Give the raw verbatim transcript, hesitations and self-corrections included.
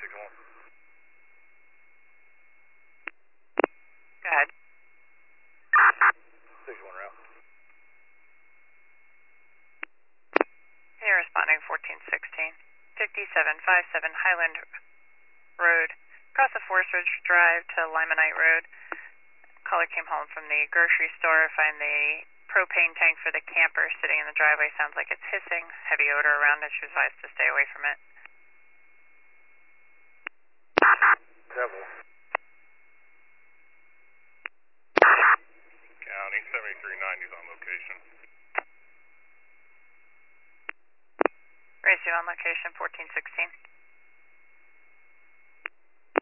one. Go ahead. six one route. You're responding fourteen sixteen. fifty-seven fifty-seven Highland Road. Across the Forest Ridge Drive to Limonite Road. Caller came home from the grocery store, find the propane tank for the camper sitting in the driveway. Sounds like it's hissing, heavy odor around it. She was advised to stay away from it. Devil. County seventy-three ninety is on location. Race you on location fourteen sixteen.